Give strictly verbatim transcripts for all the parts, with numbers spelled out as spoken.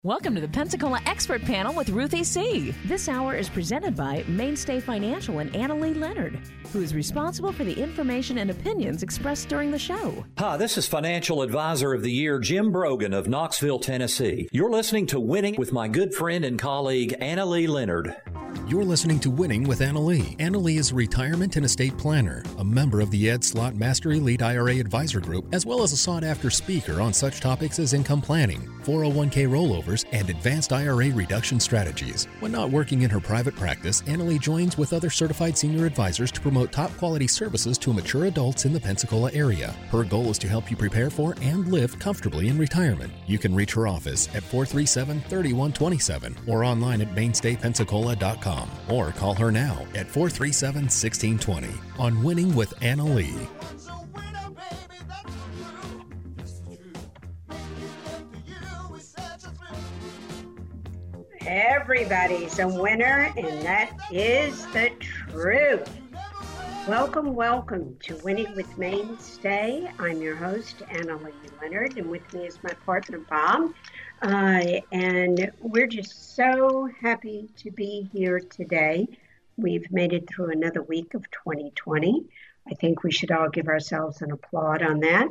Welcome to the Pensacola Expert Panel with Ruthie C. This hour is presented by Mainstay Financial and Annalee Leonard, who is responsible for the information and opinions expressed during the show. Hi, this is Financial Advisor of the Year, Jim Brogan of Knoxville, Tennessee. You're listening to Winning with my good friend and colleague, Annalee Leonard. You're listening to Winning with Annalee. Annalee is a retirement and estate planner, a member of the Ed Slott Master Elite I R A Advisor Group, as well as a sought-after speaker on such topics as income planning, four oh one k rollovers, and advanced I R A reduction strategies. When not working in her private practice, Annalee joins with other certified senior advisors to promote top-quality services to mature adults in the Pensacola area. Her goal is to help you prepare for and live comfortably in retirement. You can reach her office at four three seven, three one two seven or online at mainstay pensacola dot com, or call her now at four three seven, one six two zero on Winning with Annalee. Everybody's a winner, and that is the truth. Welcome, welcome to Winning with Mainstay. I'm your host, Annalee Leonard, and with me is my partner, Bob. Uh, and we're just so happy to be here today. We've made it through another week of twenty twenty. I think we should all give ourselves an applaud on that.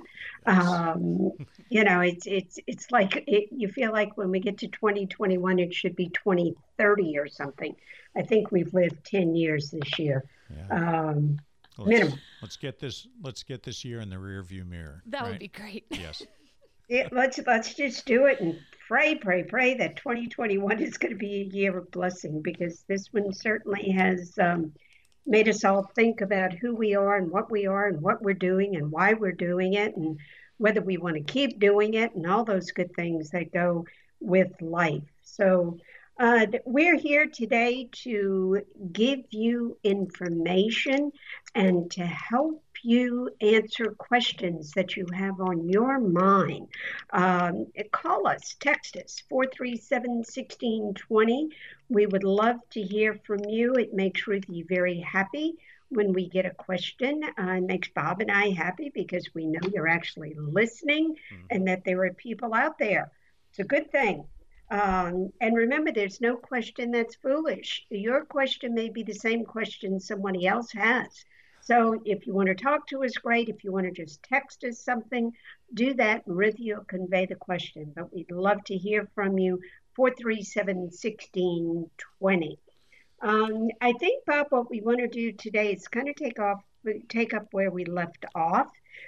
Um, you know, it's it's it's like it, you feel like when we get to twenty twenty-one, it should be twenty thirty or something. I think we've lived ten years this year, yeah. um, let's, minimum. Let's get this. Let's get this year in the rearview mirror. That right? would be great. Yes. Yeah, let's let's just do it and pray, pray, pray that twenty twenty-one is going to be a year of blessing, because this one certainly has um, made us all think about who we are and what we are and what we're doing and why we're doing it and whether we want to keep doing it and all those good things that go with life. So uh, we're here today to give you information and to help you answer questions that you have on your mind. Um, call us, text us, four three seven, one six two zero. We would love to hear from you. It makes Ruthie very happy when we get a question. Uh, it makes Bob and I happy because we know you're actually listening mm-hmm. and that there are people out there. It's a good thing. Um, and remember, there's no question that's foolish. Your question may be the same question somebody else has. So if you want to talk to us, great. If you want to just text us something, do that, and Ruthie will convey the question. But we'd love to hear from you, four three seven, one six two zero. Um, I think, Bob, what we want to do today is kind of take off, take up where we left off.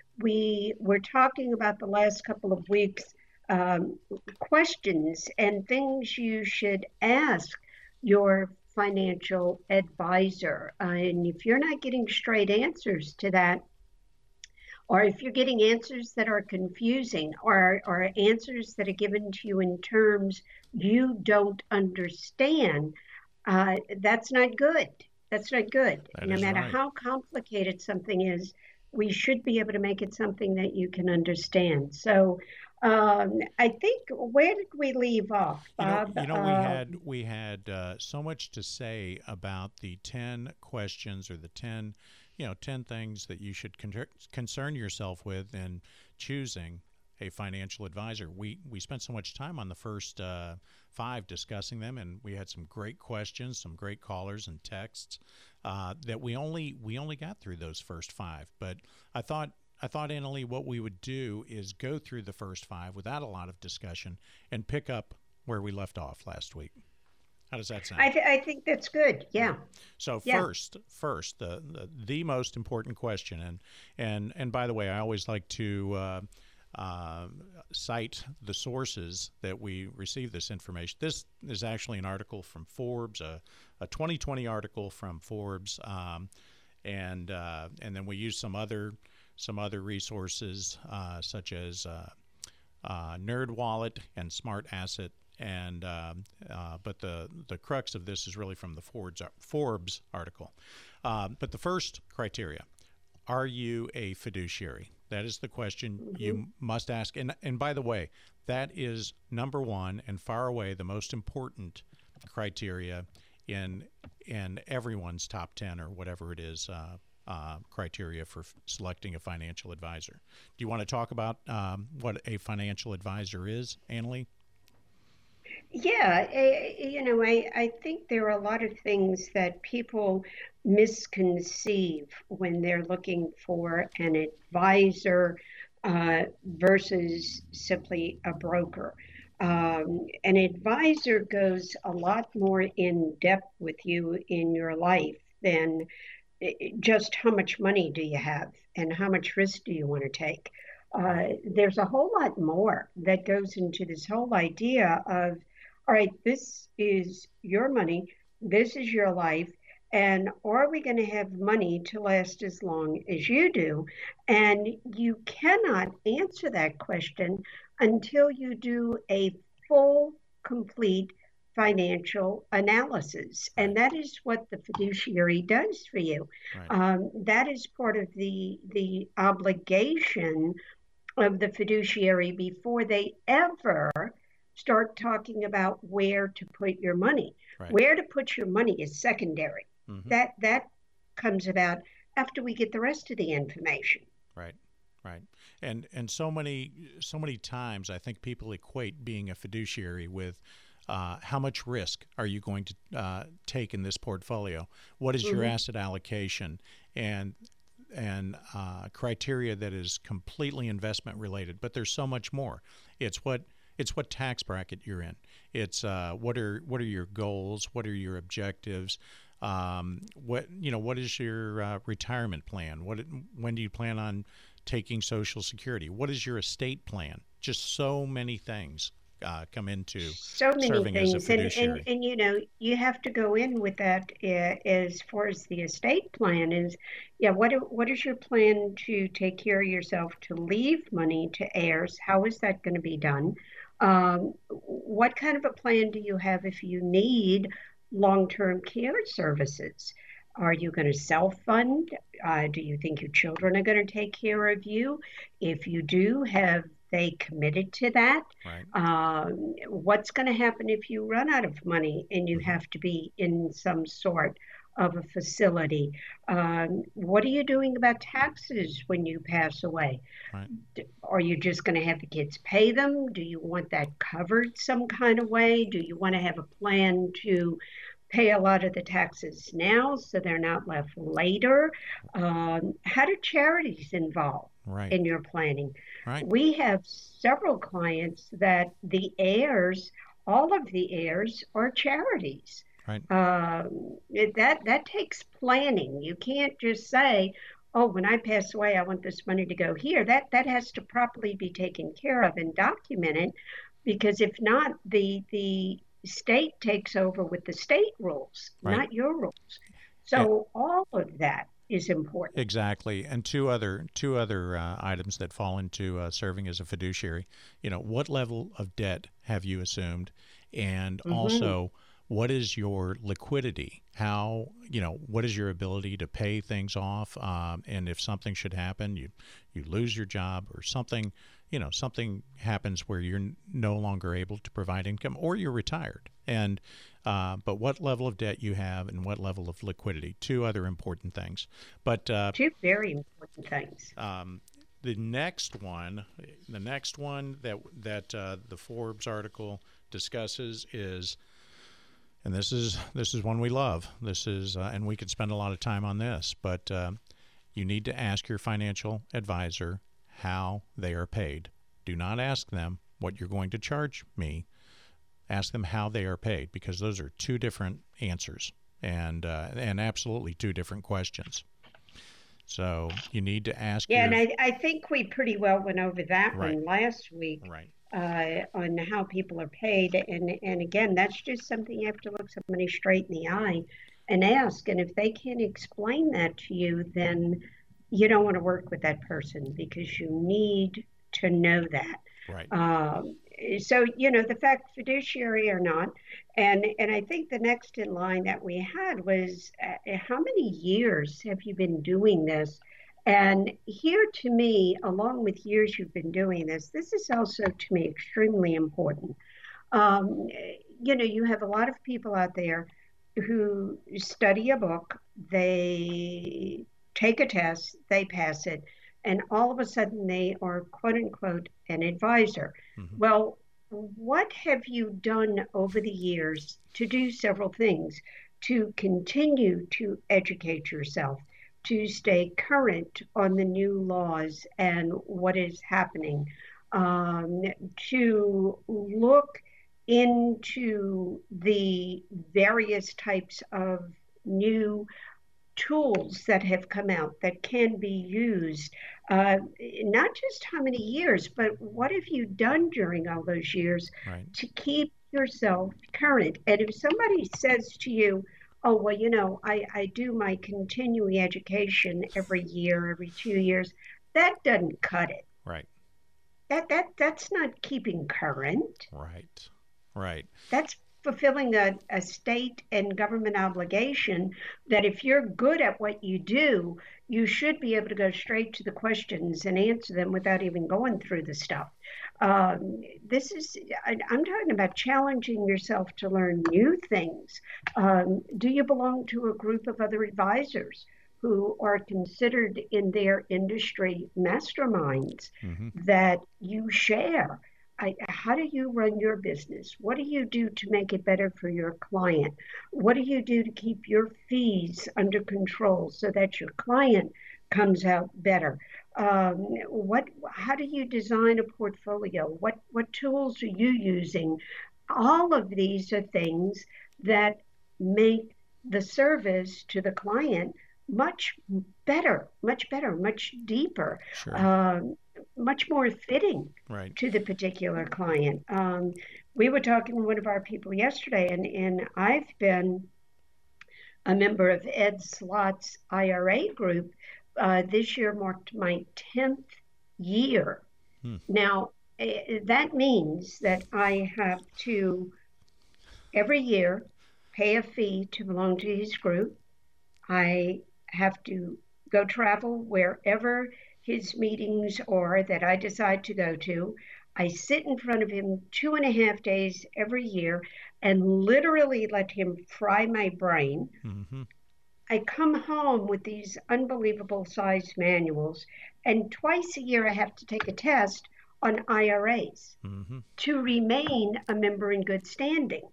We were talking about the last couple of weeks, um, questions and things you should ask your financial advisor. Uh, and if you're not getting straight answers to that, or if you're getting answers that are confusing, or, or answers that are given to you in terms you don't understand, uh, that's not good. That's not good. That no matter right. how complicated something is, we should be able to make it something that you can understand. So um, I think, where did we leave off, Bob? You know, you know we uh, had we had uh, so much to say about the ten questions or the ten, you know, ten things that you should con- concern yourself with in choosing a financial advisor. We we spent so much time on the first uh, five discussing them, and we had some great questions, some great callers and texts uh, that we only we only got through those first five. But I thought. I thought, Annalee, what we would do is go through the first five without a lot of discussion and pick up where we left off last week. How does that sound? I, th- I think that's good. Yeah. So yeah. first, first, the, the the most important question, and and and by the way, I always like to uh, uh, cite the sources that we receive this information. This is actually an article from Forbes, a, a twenty twenty article from Forbes, um, and uh, and then we use some other. Some other resources uh, such as uh, uh, NerdWallet and Smart Asset, and um, uh, but the the crux of this is really from the Forbes Forbes article. Uh, but the first criteria: are you a fiduciary? That is the question mm-hmm. you must ask. And and by the way, that is number one and far away the most important criteria in in everyone's top ten or whatever it is. Uh, Uh, criteria for f- selecting a financial advisor. Do you want to talk about um, what a financial advisor is, Annalee? Yeah, eh, you know, I, I think there are a lot of things that people misconceive when they're looking for an advisor uh, versus simply a broker. Um, an advisor goes a lot more in depth with you in your life than eh, just how much money do you have and how much risk do you want to take. Right. Uh, there's a whole lot more that goes into this whole idea of, all right, this is your money, this is your life, and are we going to have money to last as long as you do? And you cannot answer that question until you do a full, complete financial analysis. Right. And that is what the fiduciary does for you. Right. Um, that is part of the the obligation of the fiduciary before they ever start talking about where to put your money. Right. Where to put your money is secondary. Mm-hmm. That that comes about after we get the rest of the information. Right. Right. And and so many so many times I think people equate being a fiduciary with uh, how much risk are you going to uh, take in this portfolio? What is your Mm-hmm. asset allocation? And and uh, criteria that is completely investment related, but there's so much more. It's what it's what tax bracket you're in. It's uh, what are what are your goals? What are your objectives? Um, what you know? What is your uh, retirement plan? What when do you plan on taking Social Security? What is your estate plan? Just so many things uh, come into So many serving as a things, and, and fiduciary. and you know, you have to go in with that uh, as far as the estate plan is. Yeah, what do- what is your plan to take care of yourself, to leave money to heirs? How is that going to be done? Um, what kind of a plan do you have if you need long-term care services? Are you going to self-fund? Uh, do you think your children are going to take care of you? If you do, have they committed to that? Right. Um, what's going to happen if you run out of money and you Mm-hmm. have to be in some sort of a facility? Um, what are you doing about taxes when you pass away? Right. Are you just going to have the kids pay them? Do you want that covered some kind of way? Do you want to have a plan to pay a lot of the taxes now so they're not left later? Um, how do charities involve Right. in your planning? Right. We have several clients that the heirs, all of the heirs, are charities. Right. Um, it- that that takes planning. You can't just say, "Oh, when I pass away, I want this money to go here." That that has to properly be taken care of and documented, because if not, the the state takes over with the state rules, Right. not your rules. Yeah. So all of that is important. Exactly, and two other two other uh, items that fall into uh, serving as a fiduciary. You know, what level of debt have you assumed, and Mm-hmm. also what is your liquidity? How you know what is your ability to pay things off? Um, and if something should happen, you you lose your job or something, you know, something happens where you're n- no longer able to provide income, or you're retired. And uh, but what level of debt you have and what level of liquidity? Two other important things. But uh, Two very important things. um, the next one, the next one that that uh, the Forbes article discusses is, and this is this is one we love. This is, uh, and we could spend a lot of time on this, but uh, you need to ask your financial advisor how they are paid. Do not ask them what you're going to charge me. Ask them how they are paid, because those are two different answers, and uh, and absolutely two different questions. So you need to ask. Yeah, your, and I, I think we pretty well went over that Right. one last week. Right. Uh, on how people are paid. And, and again, that's just something you have to look somebody straight in the eye and ask. And if they can't explain that to you, then you don't want to work with that person, because you need to know that. Right. Um, so, you know, the fact fiduciary or not. And, and I think the next in line that we had was uh, how many years have you been doing this? And here, to me, along with years you've been doing this, this is also, to me, extremely important. Um, you know, you have a lot of people out there who study a book, they take a test, they pass it, and all of a sudden they are, quote unquote, an advisor. Mhm. Well, what have you done over the years to do several things to continue to educate yourself, to stay current on the new laws and what is happening, um, to look into the various types of new tools that have come out that can be used, uh, not just how many years, but what have you done during all those years Right. to keep yourself current? And if somebody says to you, oh, well, you know, I, I do my continuing education every year, every two years, that doesn't cut it. Right. That that that's not keeping current. Right. Right. That's fulfilling a, a state and government obligation that if you're good at what you do, you should be able to go straight to the questions and answer them without even going through the stuff. Um, this is, I, I'm talking about challenging yourself to learn new things. Um, do you belong to a group of other advisors who are considered in their industry masterminds Mm-hmm. that you share? I, how do you run your business? What do you do to make it better for your client? What do you do to keep your fees under control so that your client comes out better? Um, what? How do you design a portfolio? What what tools are you using? All of these are things that make the service to the client much better, much better, much deeper. Sure. Um, much more fitting Right. to the particular client. Um, we were talking to one of our people yesterday, and, and I've been a member of Ed Slott's I R A group. Uh, this year marked my tenth year. Hmm. Now, eh, that means that I have to, every year, pay a fee to belong to his group. I have to go travel wherever his meetings are that I decide to go to. I sit in front of him two and a half days every year and literally let him fry my brain. Mm-hmm. I come home with these unbelievable sized manuals, and twice a year I have to take a test on I R As Mm-hmm. to remain a member in good standing.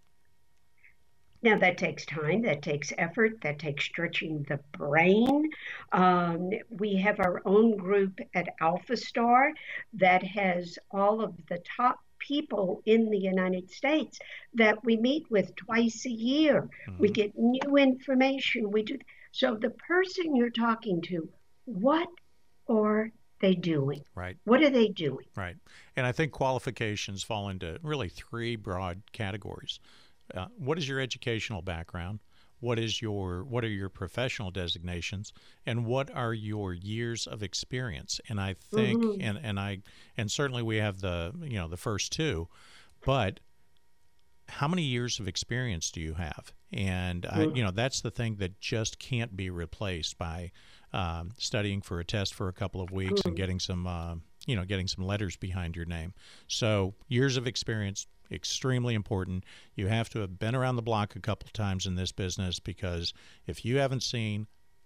Now, that takes time, that takes effort, that takes stretching the brain. Um, we have our own group at Alpha Star that has all of the top people in the United States that we meet with twice a year. Mm-hmm. We get new information. We do. So the person you're talking to, what are they doing? Right. What are they doing? Right. And I think qualifications fall into really three broad categories. Uh, what is your educational background? What is your what are your professional designations, and what are your years of experience? And I think, Mhm. and and I and certainly we have the you know the first two, but how many years of experience do you have? And I, you know that's the thing that just can't be replaced by um, studying for a test for a couple of weeks and getting some uh, you know getting some letters behind your name. So years of experience. Extremely important. You have to have been around the block a couple times in this business, because if you haven't seen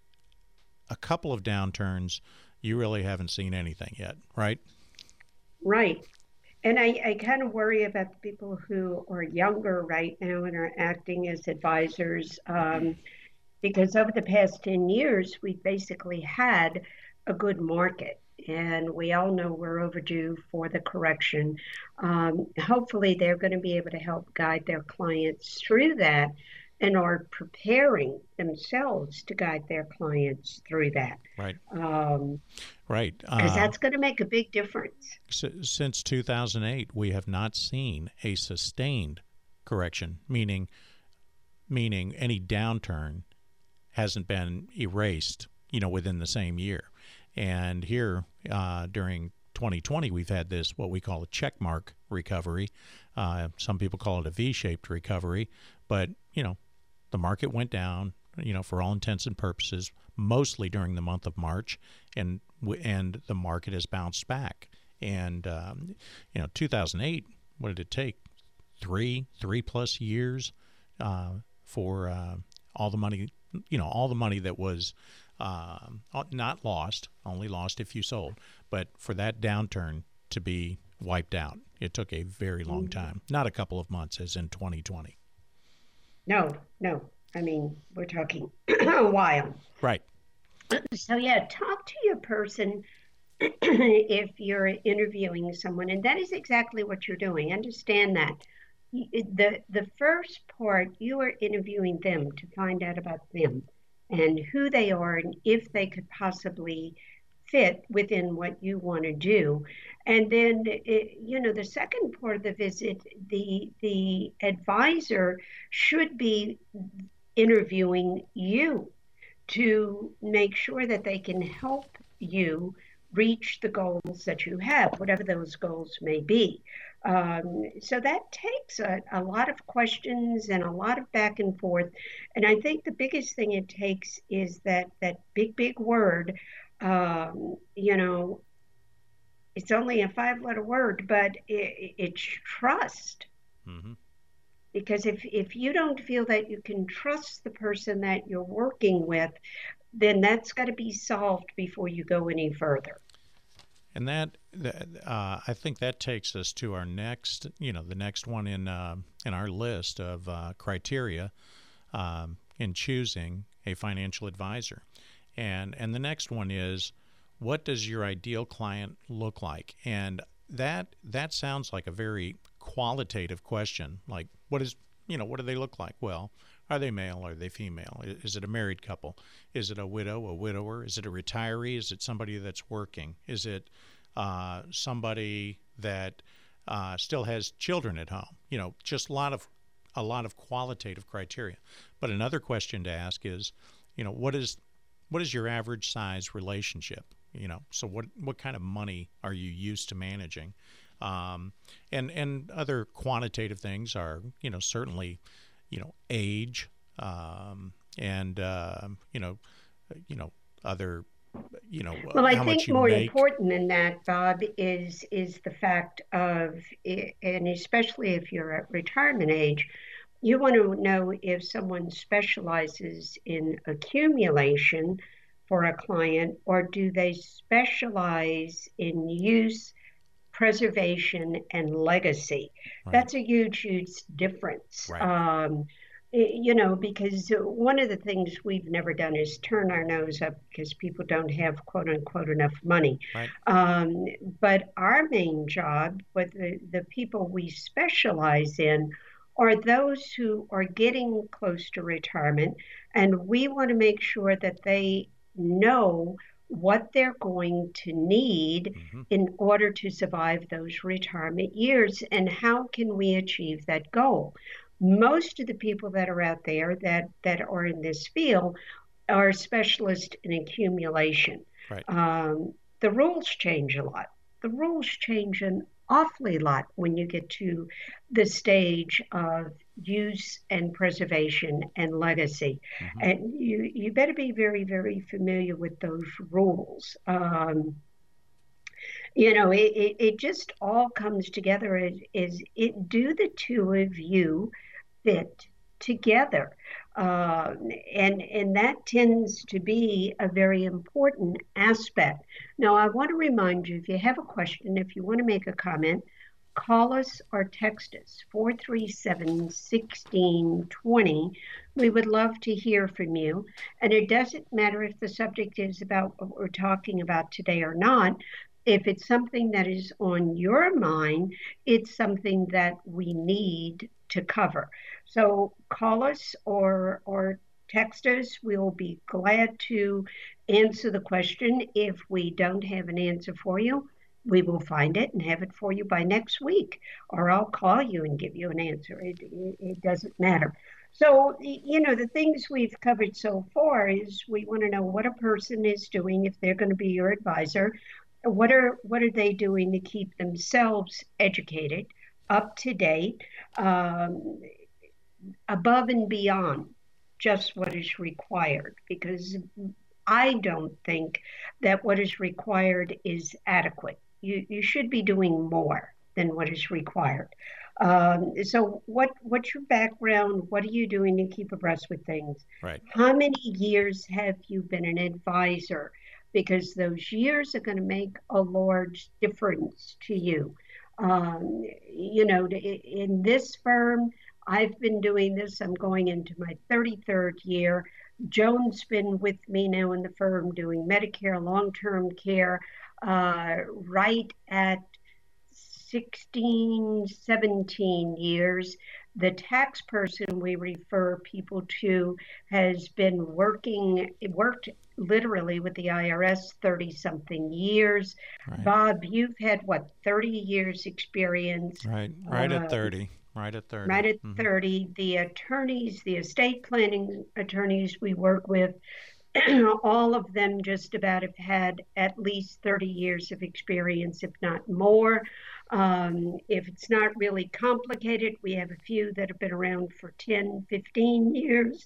a couple of downturns, you really haven't seen anything yet, right? Right. And I, I kind of worry about the people who are younger right now and are acting as advisors, um, because over the past ten years, we've basically had a good market. And we all know we're overdue for the correction. Um, hopefully, they're going to be able to help guide their clients through that and are preparing themselves to guide their clients through that. Right. Um, right. Because Uh, that's going to make a big difference. s- since two thousand eight, we have not seen a sustained correction, meaning meaning any downturn hasn't been erased, you know, within the same year. And here uh, during twenty twenty, we've had this, what we call a check mark recovery. Uh, some people call it a V-shaped recovery. But, you know, the market went down, you know, for all intents and purposes, mostly during the month of March. And and the market has bounced back. And, um, you know, two thousand eight, what did it take? Three, three plus years uh, for uh, all the money, you know, all the money that was Um, not lost, only lost if you sold, but for that downturn to be wiped out. It took a very long time, not a couple of months as in twenty twenty. No, no. I mean, we're talking a while. Right. So, yeah, talk to your person if you're interviewing someone, and that is exactly what you're doing. Understand that. The, the first part, you are interviewing them to find out about them and who they are and if they could possibly fit within what you want to do. And then, it, you know, the second part of the visit, the the advisor should be interviewing you to make sure that they can help you reach the goals that you have, whatever those goals may be. Um, so that takes a, a lot of questions and a lot of back and forth. And I think the biggest thing it takes is that that big, big word, um, you know, it's only a five-letter word, but it, it's trust. Mm-hmm. Because if, if you don't feel that you can trust the person that you're working with, then that's got to be solved before you go any further. And that, uh, I think that takes us to our next, you know, the next one in uh, in our list of uh, criteria um, in choosing a financial advisor. And and the next one is, what does your ideal client look like? And that that sounds like a very qualitative question. Like, what is, you know, what do they look like? Well, are they male? Are they female? Is it a married couple? Is it a widow, a widower? Is it a retiree? Is it somebody that's working? Is it uh, somebody that uh, still has children at home? You know, just a lot of a lot of qualitative criteria. But another question to ask is, you know, what is what is your average size relationship? You know, so what what kind of money are you used to managing? Um, and and other quantitative things are, you know, certainly, you know, age, um, and uh, you know, you know, other, you know, well, I how think much you more make. important than that, Bob, is is the fact of, and especially if you're at retirement age, you want to know if someone specializes in accumulation for a client, or do they specialize in use, preservation, and legacy. Right. That's a huge, huge difference. Right. Um, you know, because one of the things we've never done is turn our nose up because people don't have quote unquote enough money. Right. Um, but our main job, with the, the people we specialize in, are those who are getting close to retirement, and we want to make sure that they know what they're going to need mm-hmm. in order to survive those retirement years, and how can we achieve that goal. Most of the people that are out there that, that are in this field are specialists in accumulation. Right. Um, the rules change a lot. The rules change an awfully lot when you get to the stage of use and preservation and legacy. Mm-hmm. And you, you better be very, very familiar with those rules. Um, you know, it, it, it just all comes together as, as it do the two of you fit together. Uh, and, and that tends to be a very important aspect. Now, I want to remind you, if you have a question, if you want to make a comment, call us or text us, four three seven, one six two zero. We would love to hear from you. And it doesn't matter if the subject is about what we're talking about today or not. If it's something that is on your mind, it's something that we need to cover. So call us or or text us. We'll be glad to answer the question. If we don't have an answer for you, we will find it and have it for you by next week, or I'll call you and give you an answer. It, it, it doesn't matter. So, you know, the things we've covered so far is we want to know what a person is doing if they're going to be your advisor. What are what are they doing to keep themselves educated, up to date, um, above and beyond just what is required? Because I don't think that what is required is adequate. You you should be doing more than what is required. Um, so what what's your background? What are you doing to keep abreast with things? Right. How many years have you been an advisor? Because those years are going to make a large difference to you. Um, you know, in this firm, I've been doing this. I'm going into my thirty-third year. Joan's been with me now in the firm doing Medicare, long-term care, uh, right at sixteen, seventeen years. The tax person we refer people to has been working, worked literally with the I R S thirty something years. Right. Bob, you've had what, thirty years experience? Right, right uh, at thirty. Right at thirty. Right at mm-hmm. thirty. The attorneys, the estate planning attorneys we work with, all of them just about have had at least thirty years of experience, if not more. Um, if it's not really complicated, we have a few that have been around for ten, fifteen years.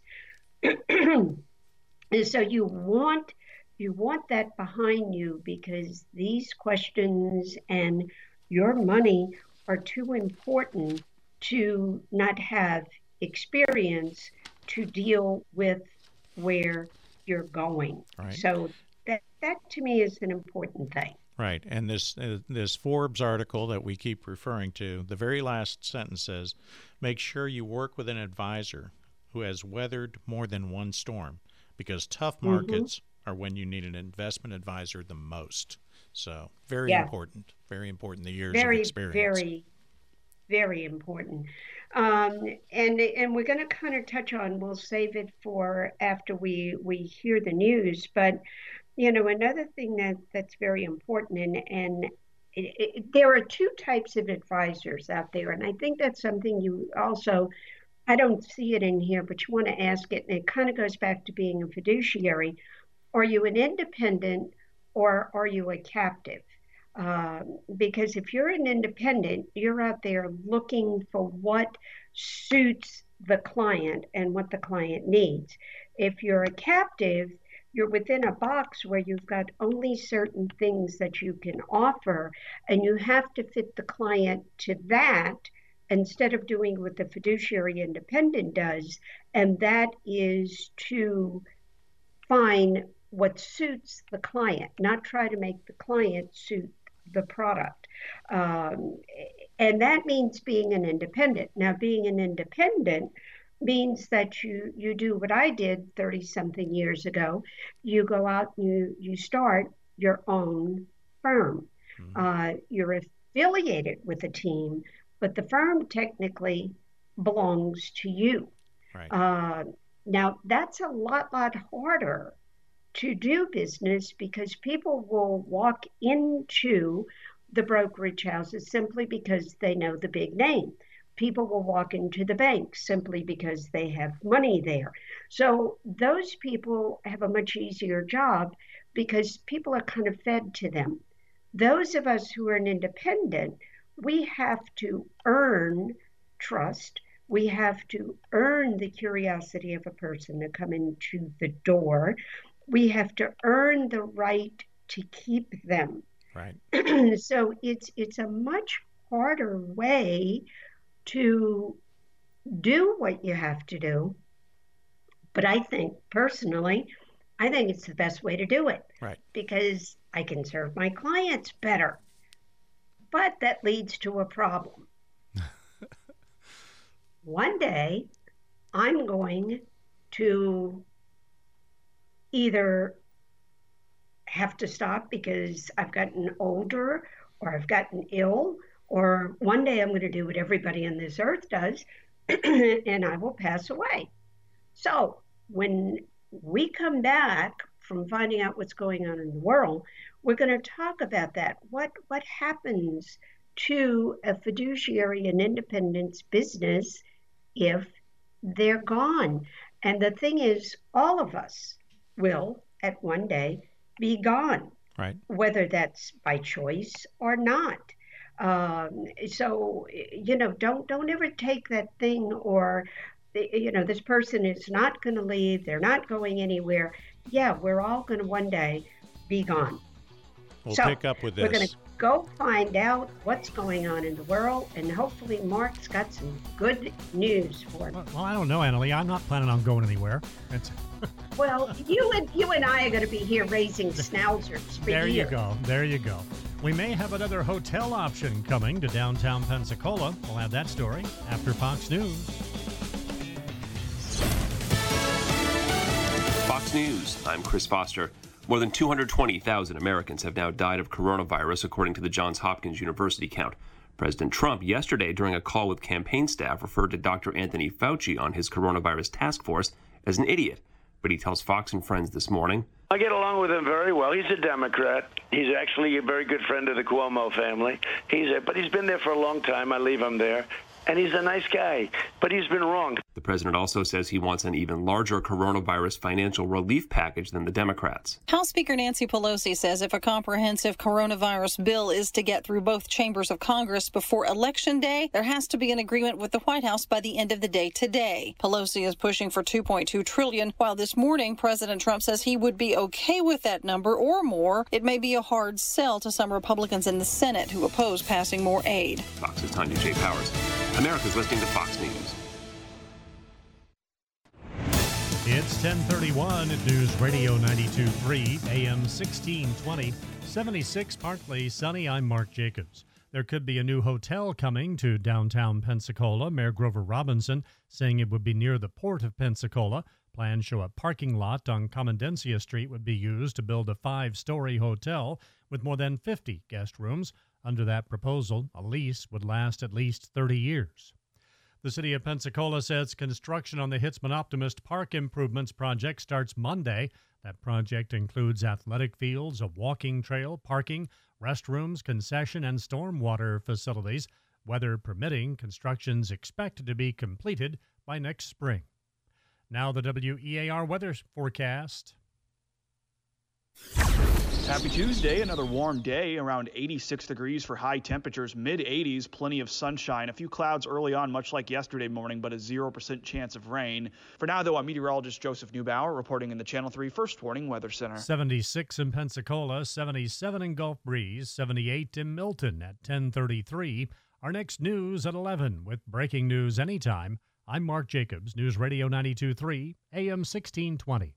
And so you want you want that behind you, because these questions and your money are too important to not have experience to deal with where you're going. Right. So that that to me is an important thing. Right. And this uh, this Forbes article that we keep referring to, the very last sentence says, make sure you work with an advisor who has weathered more than one storm, because tough markets mm-hmm. are when you need an investment advisor the most. So very yeah. important, very important, the years very, of experience. Very, very important. Um, and and we're going to kind of touch on, we'll save it for after we, we hear the news, but you know, another thing that, that's very important, and, and it, it, there are two types of advisors out there, and I think that's something you also, I don't see it in here, but you want to ask it, and it kind of goes back to being a fiduciary. Are you an independent or are you a captive? Um, because if you're an independent, you're out there looking for what suits the client and what the client needs. If you're a captive, you're within a box where you've got only certain things that you can offer, and you have to fit the client to that instead of doing what the fiduciary independent does, and that is to find what suits the client, not try to make the client suit the product. Um, and that means being an independent. Now, being an independent means that you you do what I did thirty something years ago. You go out and you, you start your own firm. Mm-hmm. Uh, you're affiliated with a team, but the firm technically belongs to you. Right. Uh, now, that's a lot, lot harder to do business, because people will walk into the brokerage houses simply because they know the big name. People will walk into the banks simply because they have money there. So those people have a much easier job because people are kind of fed to them. Those of us who are an independent, we have to earn trust. We have to earn the curiosity of a person to come into the door. We have to earn the right to keep them. Right. So it's it's a much harder way to do what you have to do. But I think personally, I think it's the best way to do it. Right. Because I can serve my clients better. But that leads to a problem. One day, I'm going to either have to stop because I've gotten older or I've gotten ill, or one day I'm going to do what everybody on this earth does and I will pass away. So when we come back from finding out what's going on in the world, we're going to talk about that. What what happens to a fiduciary and independence business if they're gone? And the thing is, all of us will at one day be gone, right? Whether that's by choice or not. Um, so, you know, don't don't ever take that thing, or, you know, this person is not going to leave. They're not going anywhere. Yeah, we're all going to one day be gone. We'll so pick up with this. We're going to go find out what's going on in the world, and hopefully Mark's got some good news for us. Well, well, I don't know, Annalee. I'm not planning on going anywhere. It's well, you and you and I are going to be here raising schnauzers for There years. you go. There you go. We may have another hotel option coming to downtown Pensacola. We'll have that story after Fox News. Fox News, I'm Chris Foster. More than two hundred twenty thousand Americans have now died of coronavirus, according to the Johns Hopkins University count. President Trump, yesterday, during a call with campaign staff, referred to Doctor Anthony Fauci on his coronavirus task force as an idiot. But he tells Fox and Friends this morning, I get along with him very well. He's a Democrat. He's actually a very good friend of the Cuomo family. He's a, but he's been there for a long time. I leave him there. And he's a nice guy, but he's been wrong. The president also says he wants an even larger coronavirus financial relief package than the Democrats. House Speaker Nancy Pelosi says if a comprehensive coronavirus bill is to get through both chambers of Congress before Election Day, there has to be an agreement with the White House by the end of the day today. Pelosi is pushing for two point two trillion dollars, while this morning President Trump says he would be okay with that number or more. It may be a hard sell to some Republicans in the Senate who oppose passing more aid. Fox's Tanya J. Powers. America's listening to Fox News. It's ten thirty-one at News Radio ninety-two point three, A M sixteen twenty, seventy-six partly sunny. I'm Mark Jacobs. There could be a new hotel coming to downtown Pensacola. Mayor Grover Robinson saying it would be near the port of Pensacola. Plans show a parking lot on Comendencia Street would be used to build a five-story hotel with more than fifty guest rooms. Under that proposal, a lease would last at least thirty years. The city of Pensacola says construction on the Hitzman Optimist Park Improvements project starts Monday. That project includes athletic fields, a walking trail, parking, restrooms, concession, and stormwater facilities. Weather permitting, construction's expected to be completed by next spring. Now the W E A R weather forecast. Happy Tuesday, another warm day, around eighty-six degrees for high temperatures, mid eighties, plenty of sunshine, a few clouds early on, much like yesterday morning, but a zero percent chance of rain. For now, though, I'm meteorologist Joseph Neubauer reporting in the Channel three First Warning Weather Center. seventy-six in Pensacola, seventy-seven in Gulf Breeze, seventy-eight in Milton at ten thirty-three. Our next news at eleven with breaking news anytime. I'm Mark Jacobs, News Radio ninety-two point three, A M sixteen twenty.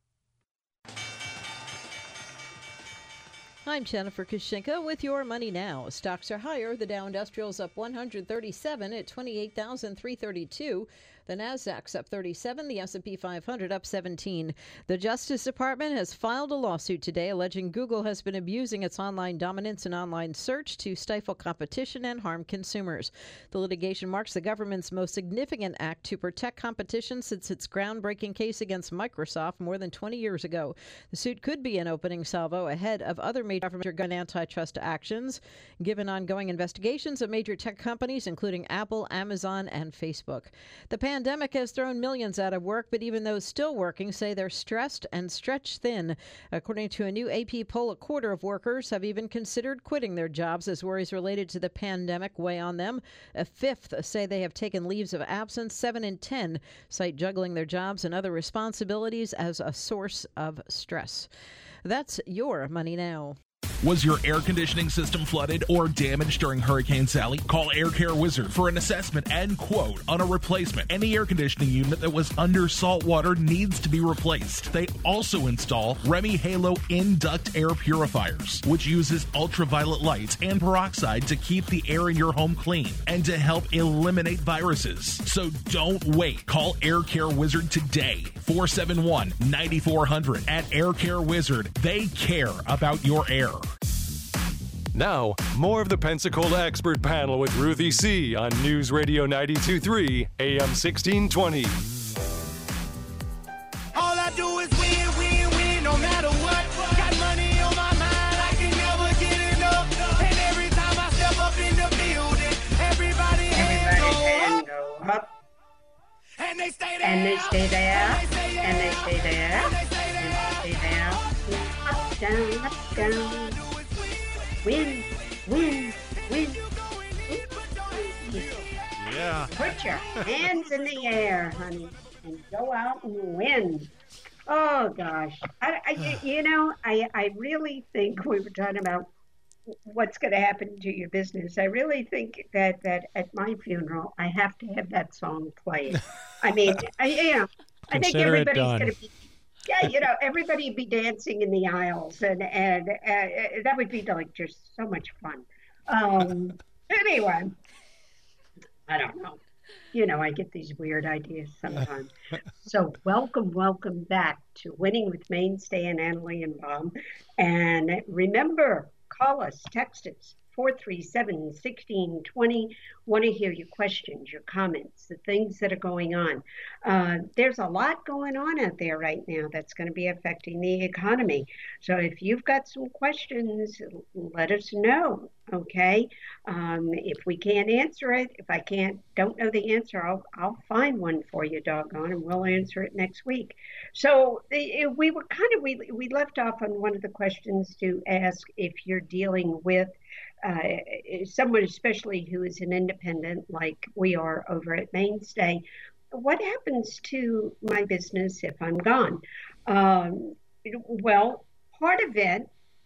I'm Jennifer Kushinka with your Money Now. Stocks are higher. The Dow Industrial's up one hundred thirty-seven at twenty-eight thousand three hundred thirty-two. The Nasdaq's up thirty-seven, the S and P five hundred up seventeen. The Justice Department has filed a lawsuit today alleging Google has been abusing its online dominance and online search to stifle competition and harm consumers. The litigation marks the government's most significant act to protect competition since its groundbreaking case against Microsoft more than twenty years ago. The suit could be an opening salvo ahead of other major government gun antitrust actions, given ongoing investigations of major tech companies, including Apple, Amazon, and Facebook. The pandemic has thrown millions out of work, but even those still working say they're stressed and stretched thin. According to a new A P poll, a quarter of workers have even considered quitting their jobs as worries related to the pandemic weigh on them. A fifth say they have taken leaves of absence. Seven in ten cite juggling their jobs and other responsibilities as a source of stress. That's your Money Now. Was your air conditioning system flooded or damaged during Hurricane Sally? Call Air Care Wizard for an assessment and quote on a replacement. Any air conditioning unit that was under salt water needs to be replaced. They also install Remy Halo in-duct air purifiers, which uses ultraviolet lights and peroxide to keep the air in your home clean and to help eliminate viruses. So don't wait. Call Air Care Wizard today. four seven one, nine four zero zero. At Air Care Wizard, they care about your air. Now, more of the Pensacola Expert Panel with Ruthie C. on News Radio ninety-two point three, A M sixteen twenty. All I do is win, win, win, no matter what. Got money on my mind, I can never get enough. And every time I step up in the building, everybody hands go up. And they stay there. And they stay there. And they stay there. And they stay there. Up, down, up, down. Win, win, win. Yeah. Put your hands in the air, honey, and go out and win. Oh, gosh. I, I, you know, I, I really think we were talking about what's going to happen to your business. I really think that, that at my funeral, I have to have that song played. I mean, I, you know, I think Consider it everybody's done. going to be Yeah, you know, everybody would be dancing in the aisles, and and uh, that would be like just so much fun. Um, anyway, I don't know. You know, I get these weird ideas sometimes. So welcome, welcome back to Winning with Mainstay and Annalee and Baum. And remember, call us, text us, four three seven, one six two zero. Want to hear your questions, your comments, the things that are going on. Uh, there's a lot going on out there right now that's going to be affecting the economy. So if you've got some questions, let us know, okay? Um, if we can't answer it, if I can't, don't know the answer, I'll, I'll find one for you, doggone, and we'll answer it next week. So the, we were kind of, we, we left off on one of the questions to ask if you're dealing with Uh, someone especially who is an independent like we are over at Mainstay, what happens to my business if I'm gone? Um, well, part of it,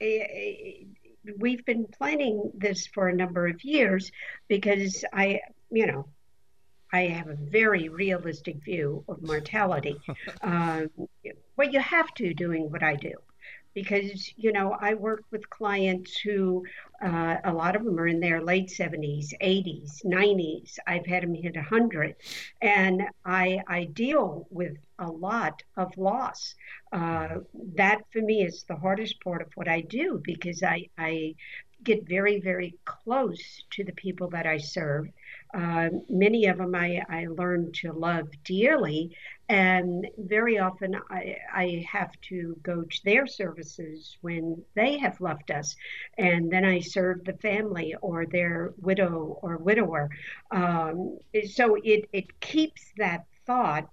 uh, we've been planning this for a number of years because I, you know, I have a very realistic view of mortality. um, well, you have to doing what I do. Because, you know, I work with clients who, uh, a lot of them are in their late seventies, eighties, nineties. I've had them hit one hundred. And I, I deal with a lot of loss. Uh, that, for me, is the hardest part of what I do because I, I get very, very close to the people that I serve. Uh, many of them I, I learned to love dearly. And very often I, I have to go to their services when they have left us. And then I serve the family or their widow or widower. Um, so it, it keeps that thought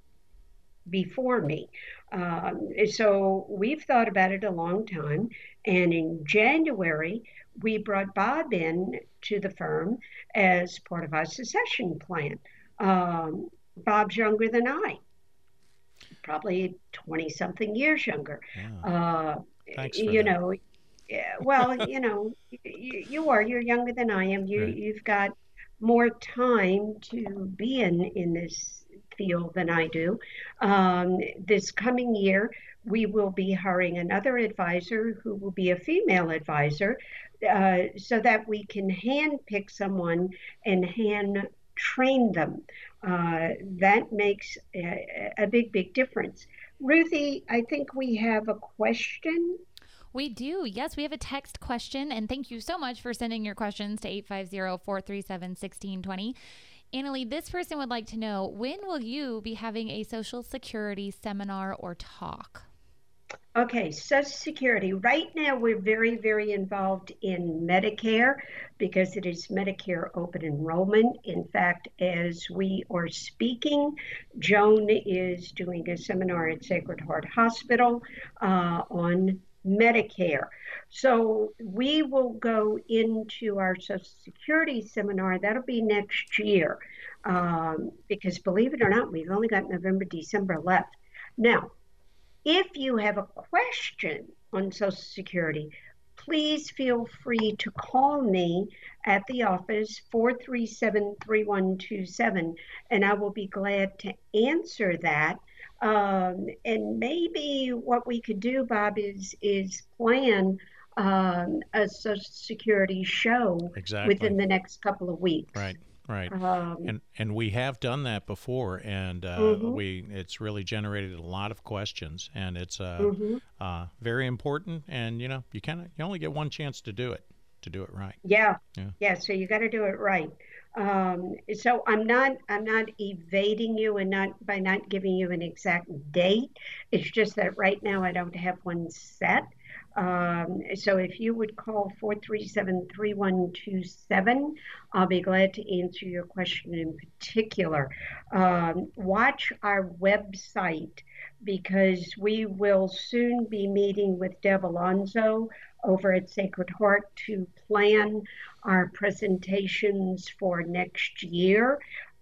before me. Um, so we've thought about it a long time. And in January, we brought Bob in to the firm as part of our succession plan. Um, Bob's younger than I. Probably twenty something years younger. Yeah. Uh, Thanks for you that. know, yeah, well, you know, you, you are, you're younger than I am. You, Right. You've got more time to be in, in this field than I do. Um, this coming year, we will be hiring another advisor who will be a female advisor uh, so that we can hand pick someone and hand train them. Uh, that makes a, a big, big difference. Ruthie, I think we have a question. We do. Yes, we have a text question, and thank you so much for sending your questions to eight five zero, four three seven, one six two zero. Annalee, this person would like to know, when will you be having a Social Security seminar or talk? Okay, Social Security. Right now, we're very, very involved in Medicare because it is Medicare open enrollment. In fact, as we are speaking, Joan is doing a seminar at Sacred Heart Hospital uh, on Medicare. So we will go into our Social Security seminar. That'll be next year um, because, believe it or not, we've only got November, December left. Now, if you have a question on Social Security, please feel free to call me at the office, four three seven, three one two seven, and I will be glad to answer that. Um, and maybe what we could do, Bob, is, is plan um, a Social Security show Exactly. within the next couple of weeks. Right. Right, Um, and and we have done that before, and uh, Mhm. we it's really generated a lot of questions, and it's uh, Mhm. uh, very important. And you know, you kind of you only get one chance to do it, to do it right. Yeah, Yeah. yeah. So you got to do it right. Um, so I'm not, I'm not evading you, and not by not giving you an exact date. It's just that right now I don't have one set. Um, so if you would call four three seven, three one two seven, I'll be glad to answer your question in particular. Um, watch our website because we will soon be meeting with Deb Alonzo over at Sacred Heart to plan our presentations for next year.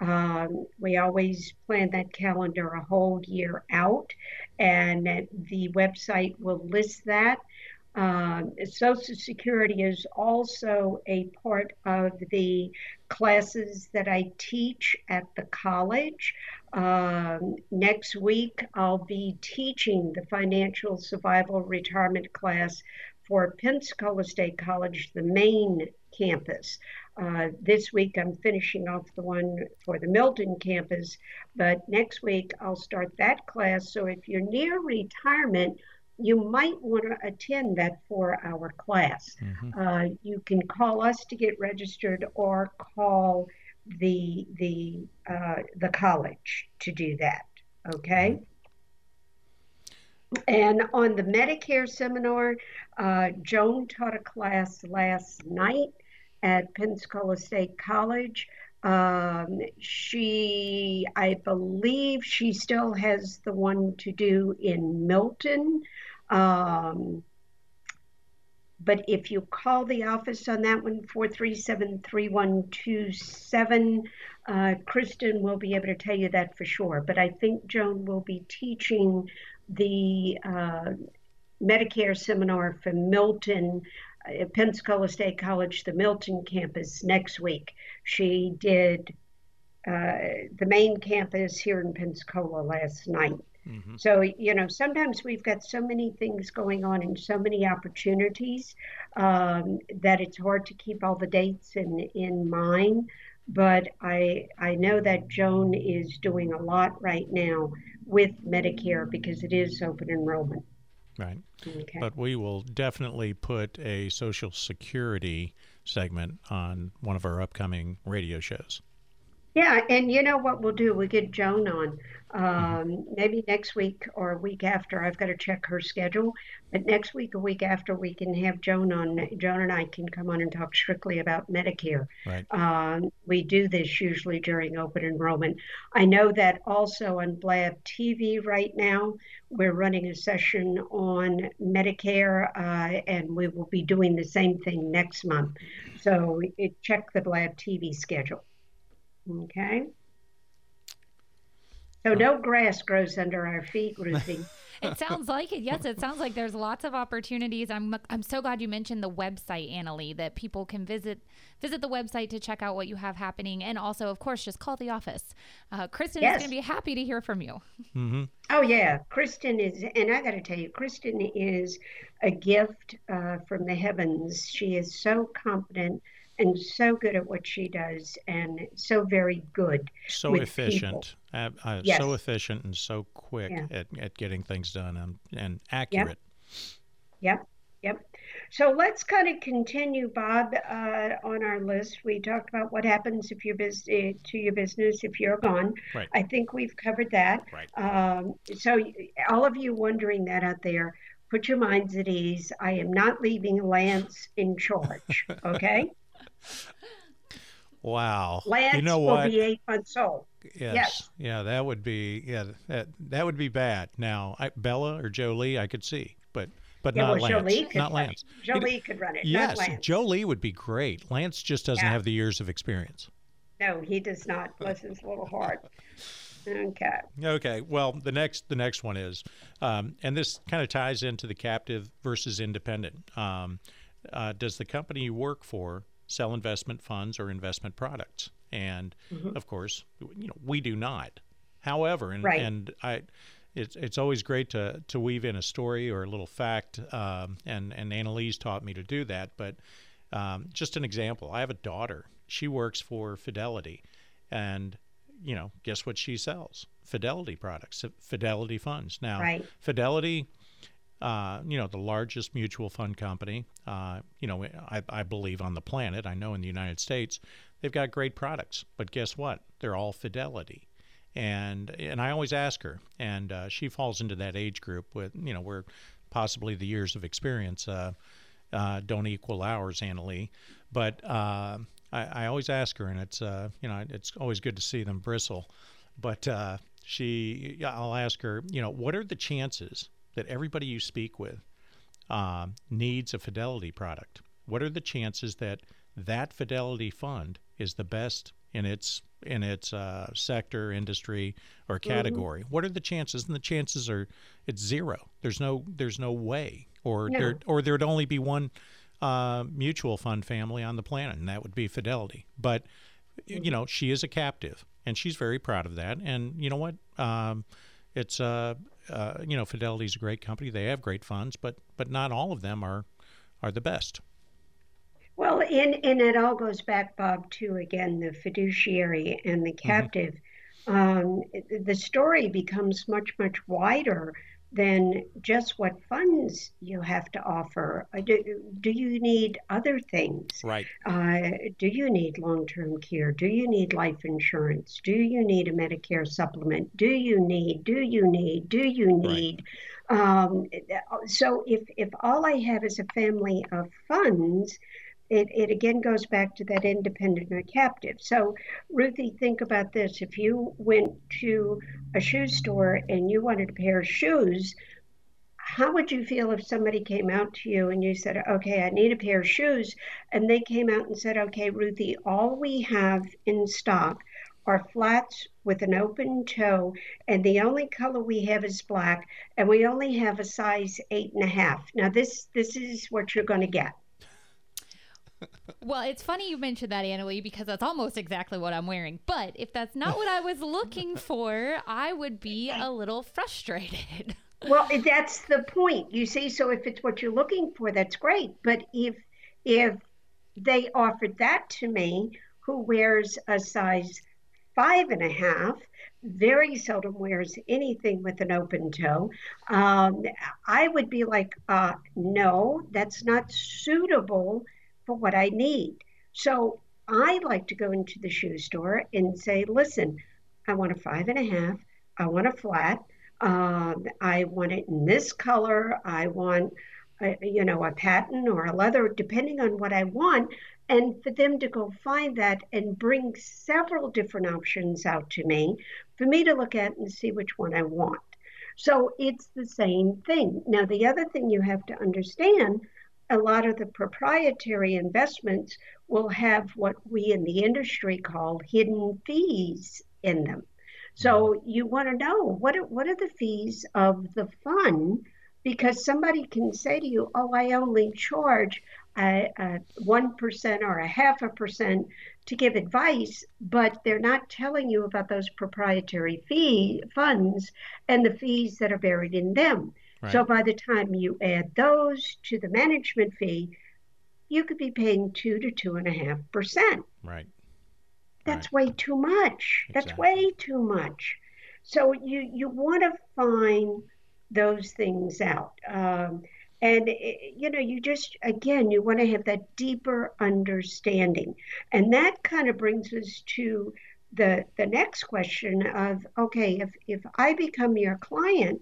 Um, we always plan that calendar a whole year out, and the website will list that. Um, Social Security is also a part of the classes that I teach at the college. Um, next week, I'll be teaching the Financial Survival Retirement class for Pensacola State College, the main campus. Uh, this week, I'm finishing off the one for the Milton campus, but next week, I'll start that class. So if you're near retirement, you might want to attend that four-hour class. Mm-hmm. Uh, you can call us to get registered, or call the the uh, the college to do that. Okay. Mm-hmm. And on the Medicare seminar, uh, Joan taught a class last night at Pensacola State College. Um, she, I believe, she still has the one to do in Milton. Um, but if you call the office on that one, four three seven, three one two seven, uh, Kristen will be able to tell you that for sure. But I think Joan will be teaching the uh, Medicare seminar for Milton, uh, Pensacola State College, the Milton campus, next week. She did uh, the main campus here in Pensacola last night. Mm-hmm. So, you know, sometimes we've got so many things going on and so many opportunities um, that it's hard to keep all the dates in, in mind. But I I know that Joan is doing a lot right now with Medicare because it is open enrollment. Right. Okay. But we will definitely put a Social Security segment on one of our upcoming radio shows. Yeah, and you know what we'll do? We'll get Joan on um, maybe next week or a week after. I've got to check her schedule. But next week, a week after, we can have Joan on. Joan and I can come on and talk strictly about Medicare. Right. Um, we do this usually during open enrollment. I know that also on Blab T V right now, we're running a session on Medicare, uh, and we will be doing the same thing next month. So it, check the Blab T V schedule. Okay. So no grass grows under our feet, Ruthie. It sounds like it. Yes, it sounds like there's lots of opportunities. I'm I'm so glad you mentioned the website, Annalee, that people can visit visit the website to check out what you have happening, and also, of course, just call the office. Uh, Kristen Yes. is going to be happy to hear from you. Mm-hmm. Oh yeah, Kristen is, and I got to tell you, Kristen is a gift uh, from the heavens. She is so competent and so good at what she does, and so very good. So with efficient, uh, uh, Yes. so efficient, and so quick Yeah. at, at getting things done and, and accurate. Yep, yep. So let's kind of continue, Bob, uh, on our list. We talked about what happens if you're bus- uh, to your business if you're gone. Right. I think we've covered that. Right. Um, so all of you wondering that out there, put your minds at ease. I am not leaving Lance in charge, okay? Wow. Lance you know will what? be eight months old. Yes. Yes. Yeah, that would be yeah that that would be bad. Now, I, Bella or Jolie, I could see, but but Yeah, not well, Lance. Jolie could not run Lance. it. Jolie could run it, not Yes, Lance. Jolie would be great. Lance just doesn't Yeah. have the years of experience. No, he does not. Bless his little heart. Okay. Okay. Well, the next the next one is, um, and this kind of ties into the captive versus independent. Um, uh, does the company you work for sell investment funds or investment products? And Mhm. of course, you know, we do not. However, and Right. and I, it's it's always great to to weave in a story or a little fact. Um, and and Annalee's taught me to do that. But um, just an example, I have a daughter. She works for Fidelity, and you know, guess what she sells? Fidelity products, Fidelity funds. Now, Right. Fidelity, uh, you know, the largest mutual fund company, uh, you know, I, I believe on the planet. I know in the United States, they've got great products. But guess what? They're all Fidelity. And and I always ask her, and uh, she falls into that age group with, you know, where possibly the years of experience uh, uh, don't equal ours, Annalee. But uh, I, I always ask her, and it's uh, you know, it's always good to see them bristle. But uh, she, I'll ask her, you know, what are the chances that everybody you speak with uh, needs a Fidelity product? What are the chances that that Fidelity fund is the best in its in its uh, sector, industry, or category. Mm-hmm. What are the chances? And the chances are it's zero. There's no there's no way, or No. there or there'd only be one uh, mutual fund family on the planet, and that would be Fidelity. But you know, she is a captive, and she's very proud of that. And you know what? Um, it's uh, uh, you know, Fidelity's a great company. They have great funds, but but not all of them are are the best. Well, and, and it all goes back, Bob, to, again, the fiduciary and the captive. Mm-hmm. Um, the story becomes much, much wider than just what funds you have to offer. Do, do you need other things? Right. Uh, do you need long-term care? Do you need life insurance? Do you need a Medicare supplement? Do you need, do you need, do you need? Right. Um, so if, if all I have is a family of funds, It, it again goes back to that independent or captive. So, Ruthie, think about this. If you went to a shoe store and you wanted a pair of shoes, how would you feel if somebody came out to you and you said, okay, I need a pair of shoes, and they came out and said, okay, Ruthie, all we have in stock are flats with an open toe, and the only color we have is black, and we only have a size eight and a half. Now, this this is what you're going to get. Well, it's funny you mentioned that, Annalee, because that's almost exactly what I'm wearing. But if that's not what I was looking for, I would be a little frustrated. Well, that's the point, you see. So if it's what you're looking for, that's great. But if if they offered that to me, who wears a size five and a half, very seldom wears anything with an open toe, um, I would be like, uh, no, that's not suitable for what I need. So I like to go into the shoe store and say, listen, I want a five and a half, I want a flat, um, I want it in this color, I want, a, you know, a patent or a leather, depending on what I want, and for them to go find that and bring several different options out to me, for me to look at and see which one I want. So it's the same thing. Now, the other thing you have to understand, a lot of the proprietary investments will have what we in the industry call hidden fees in them. So you want to know, what are, what are the fees of the fund? Because somebody can say to you, oh, I only charge a, a one percent or a half a percent to give advice, but they're not telling you about those proprietary fee funds and the fees that are buried in them. Right. So by the time you add those to the management fee, you could be paying two to two and a half percent. Right. That's right. way too much. Exactly. That's way too much. So you you want to find those things out, um, and you know you just again you want to have that deeper understanding, and that kind of brings us to the the next question of okay, if if I become your client,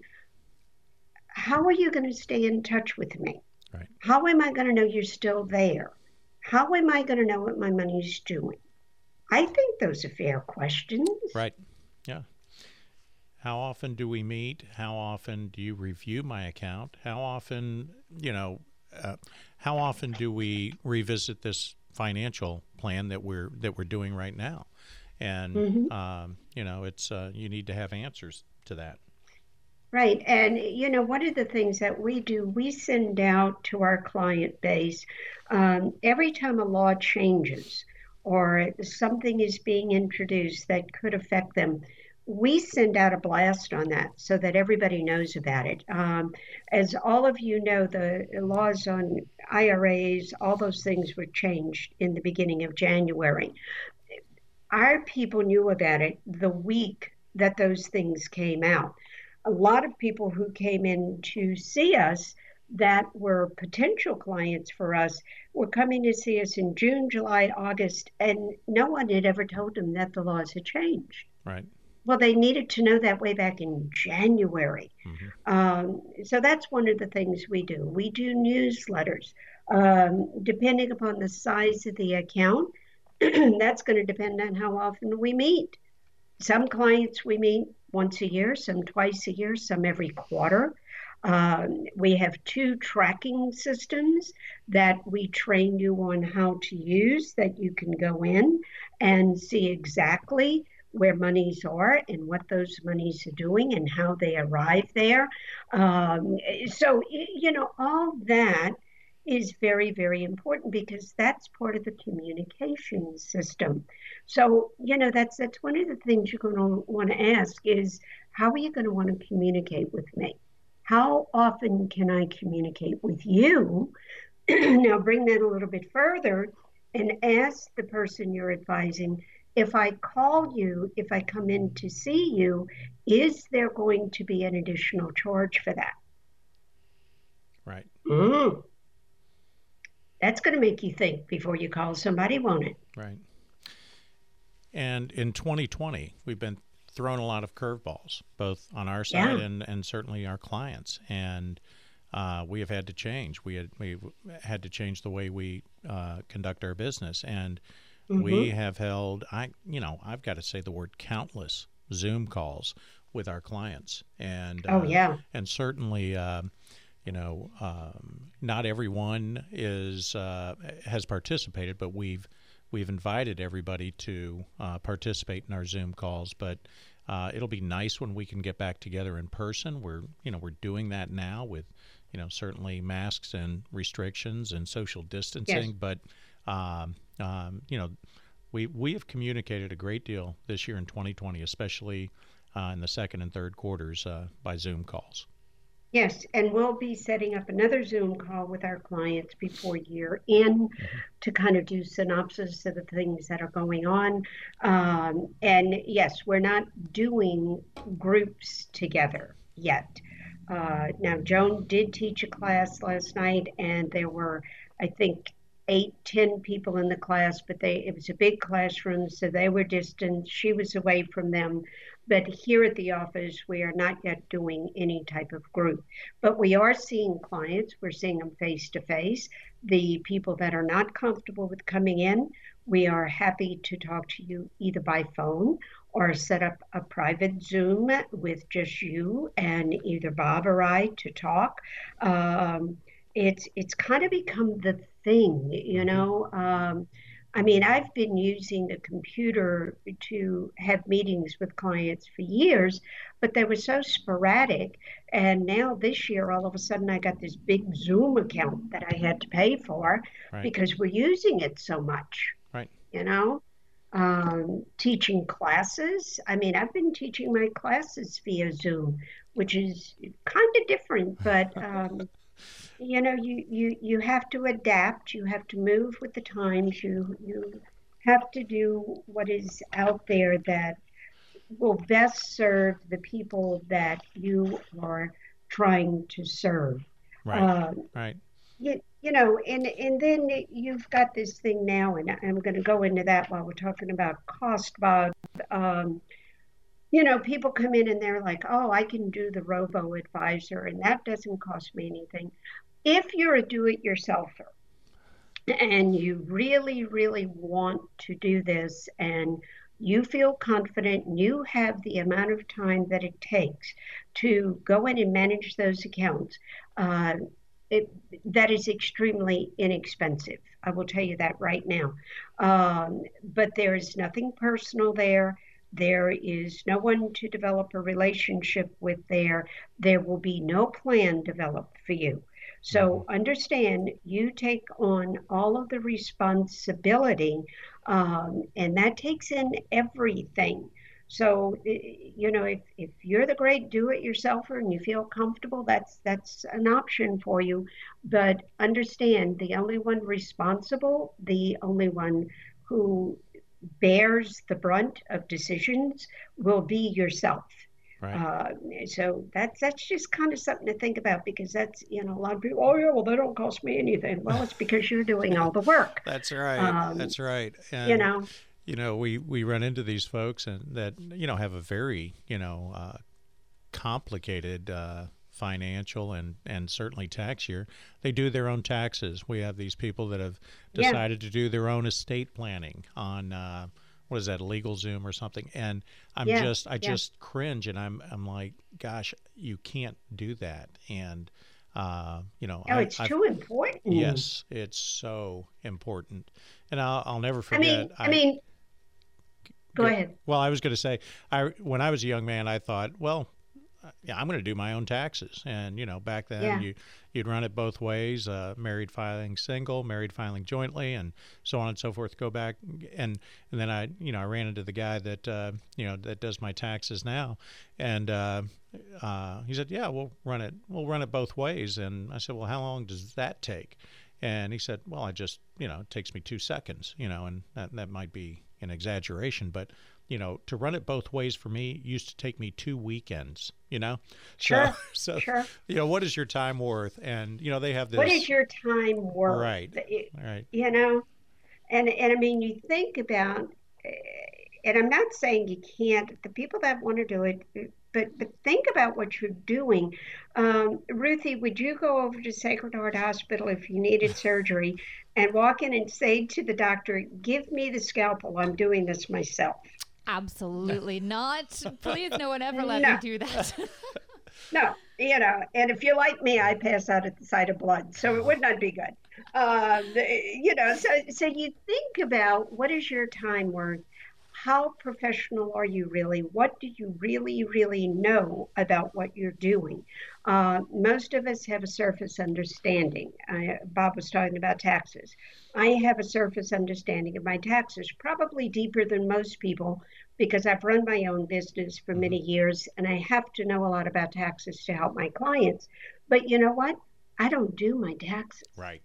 how are you going to stay in touch with me? Right. How am I going to know you're still there? How am I going to know what my money's doing? I think those are fair questions. Right. Yeah. How often do we meet? How often do you review my account? How often, you know, uh, how often do we revisit this financial plan that we're that we're doing right now? And mm-hmm. um, you know, it's uh, you need to have answers to that. Right. And, you know, one of the things that we do, we send out to our client base um, every time a law changes or something is being introduced that could affect them, we send out a blast on that so that everybody knows about it. Um, as all of you know, the laws on I R As, all those things were changed in the beginning of January. Our people knew about it the week that those things came out. A lot of people who came in to see us that were potential clients for us were coming to see us in June, July, August, and no one had ever told them that the laws had changed. Right. Well, they needed to know that way back in January. Mm-hmm. Um, so that's one of the things we do. We do newsletters. Um, depending upon the size of the account, that's going to depend on how often we meet. Some clients we meet once a year, some twice a year, some every quarter. Um, we have two tracking systems that we train you on how to use that you can go in and see exactly where monies are and what those monies are doing and how they arrive there. Um, so, you know, all that is very, very important because that's part of the communication system. So, you know, that's that's one of the things you're going to want to ask is, how are you going to want to communicate with me? How often can I communicate with you? Now, bring that a little bit further and ask the person you're advising, if I call you, if I come in to see you, is there going to be an additional charge for that? Right. Mm. That's going to make you think before you call somebody, won't it? Right. And in twenty twenty, we've been thrown a lot of curveballs, both on our side Yeah. and, and certainly our clients. And uh, we have had to change. We had we had to change the way we uh, conduct our business. And Mhm. we have held, I you know, I've got to say the word countless Zoom calls with our clients. And Oh, uh, yeah. and certainly, um, you know, um, not everyone is uh, has participated, but we've we've invited everybody to uh, participate in our Zoom calls. But uh, it'll be nice when we can get back together in person. We're you know we're doing that now with you know certainly masks and restrictions and social distancing. Yes. But um, um, you know we we have communicated a great deal this year in twenty twenty, especially uh, in the second and third quarters uh, by Zoom calls. Yes, and we'll be setting up another Zoom call with our clients before year end to kind of do synopsis of the things that are going on. Um, and yes, we're not doing groups together yet. Uh, now, Joan did teach a class last night, and there were, I think, eight, ten people in the class, but they it was a big classroom, so they were distant. She was away from them. But here at the office, we are not yet doing any type of group. But we are seeing clients. We're seeing them face to face. The people that are not comfortable with coming in, we are happy to talk to you either by phone or set up a private Zoom with just you and either Bob or I to talk. Um, it's it's kind of become the thing, you know. Um, I mean, I've been using the computer to have meetings with clients for years, but they were so sporadic. And now this year, all of a sudden, I got this big Zoom account that I had to pay for Right. because we're using it so much, Right. you know. Um, teaching classes. I mean, I've been teaching my classes via Zoom, which is kind of different, but um, you know, you, you, you have to adapt, you have to move with the times, you, you have to do what is out there that will best serve the people that you are trying to serve. Right. Um, Right. you, you know, and, and then you've got this thing now, and I'm going to go into that while we're talking about cost, Bob. Um, you know, people come in and they're like, oh, I can do the robo-advisor, and that doesn't cost me anything. If you're a do-it-yourselfer and you really, really want to do this and you feel confident and you have the amount of time that it takes to go in and manage those accounts, uh, it, that is extremely inexpensive. I will tell you that right now. Um, but there is nothing personal there. There is no one to develop a relationship with there. There will be no plan developed for you. So understand, you take on all of the responsibility, um, and that takes in everything. So, you know, if, if you're the great do-it-yourselfer and you feel comfortable, that's that's an option for you. But understand, the only one responsible, the only one who bears the brunt of decisions will be yourself. Right. Uh, so that's that's just kind of something to think about, because that's, you know, a lot of people, oh yeah, well, they don't cost me anything. Well, it's because you're doing all the work. That's right. Um, That's right. And, you know, you know, we, we run into these folks and that, you know, have a very, you know, uh, complicated uh, financial and, and certainly tax year. They do their own taxes. We have these people that have Yeah. decided to do their own estate planning on, uh, what is that, LegalZoom or something? And I'm Yeah, just, I yeah. just cringe, and I'm, I'm like, gosh, you can't do that. And, uh, you know, oh, I, it's I've- too important. Yes, it's so important. And I'll, I'll never I forget. mean, I, mean, Go ahead. Well, I was going to say, I when I was a young man, I thought, well, yeah, I'm going to do my own taxes. And, you know, back then Yeah. you, you'd run it both ways, uh, married filing single, married filing jointly, and so on and so forth, go back. And, and then I, you know, I ran into the guy that, uh, you know, that does my taxes now. And uh, uh, he said, yeah, we'll run it. We'll run it both ways. And I said, well, how long does that take? And he said, well, I just, you know, it takes me two seconds, you know, and that, that might be an exaggeration, but, you know, to run it both ways for me used to take me two weekends, you know? Sure, So, so sure. you know, what is your time worth? And, you know, they have this. What is your time worth? Right, It- right. You know, and and I mean, you think about, eh, and I'm not saying you can't. The people that want to do it, but but think about what you're doing. Um, Ruthie, would you go over to Sacred Heart Hospital if you needed surgery, and walk in and say to the doctor, "Give me the scalpel. I'm doing this myself." Absolutely not. Please, no one ever let No. me do that. No, you know, and if you're like me, I pass out at the sight of blood, so it would not be good. Um, you know, so so you think about what is your time worth? How professional are you really? What do you really, really know about what you're doing? Uh, most of us have a surface understanding. I, Bob was talking about taxes. I have a surface understanding of my taxes, probably deeper than most people, because I've run my own business for many years and I have to know a lot about taxes to help my clients. But you know what? I don't do my taxes. Right.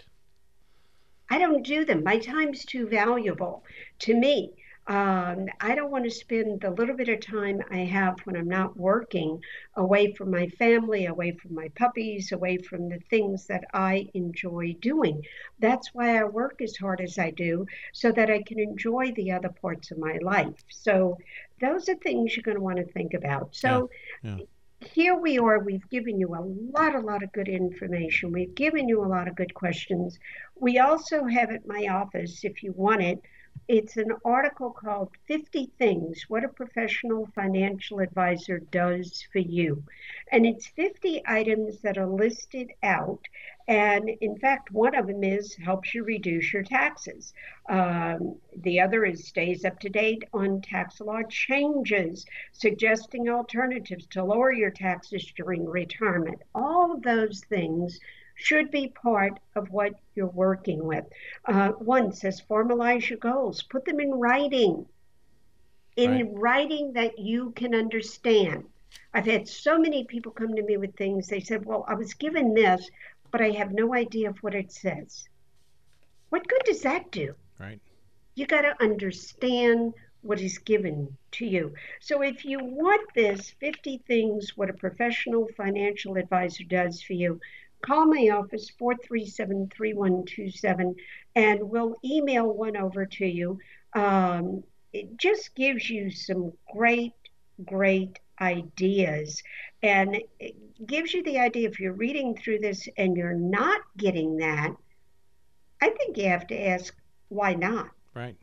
I don't do them. My time's too valuable to me. Um, I don't want to spend the little bit of time I have when I'm not working away from my family, away from my puppies, away from the things that I enjoy doing. That's why I work as hard as I do, so that I can enjoy the other parts of my life. So those are things you're going to want to think about. So Yeah. here we are. We've given you a lot, a lot of good information. We've given you a lot of good questions. We also have at my office, if you want it, it's an article called fifty Things What a Professional Financial Advisor Does for You. And it's fifty items that are listed out. And in fact, one of them is helps you reduce your taxes. Um, the other is stays up to date on tax law changes, suggesting alternatives to lower your taxes during retirement. All of those things should be part of what you're working with. Uh, one says formalize your goals, put them in writing, in Right. writing that you can understand. I've had so many people come to me with things. They said, well, I was given this, but I have no idea of what it says. What good does that do? Right. You got to understand what is given to you. So if you want this fifty things what a professional financial advisor does for you, call my office, four three seven, three one two seven, and we'll email one over to you. Um, it just gives you some great, great ideas. And it gives you the idea if you're reading through this and you're not getting that, I think you have to ask, why not? Right.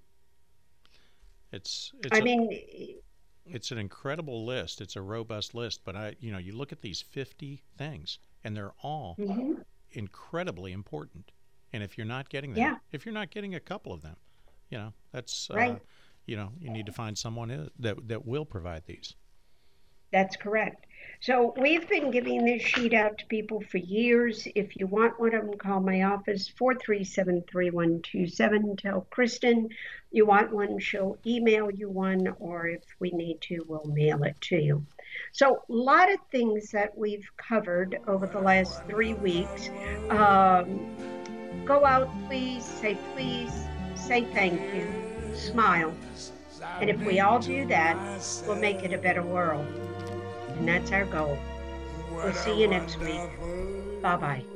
It's, it's I a- mean, it's an incredible list. It's a robust list, but I, you know, you look at these fifty things and they're all Mhm. incredibly important. And if you're not getting them, Yeah. if you're not getting a couple of them, you know, that's, uh, Right. you know, you need to find someone i- that, that will provide these. That's correct. So we've been giving this sheet out to people for years. If you want one of them, call my office, four three seven, three one two seven. Tell Kristen you want one. She'll email you one, or if we need to, we'll mail it to you. So a lot of things that we've covered over the last three weeks. Um, go out, please, say please, say thank you, smile. And if we all do that, we'll make it a better world. And that's our goal. We'll see you next week. Bye-bye.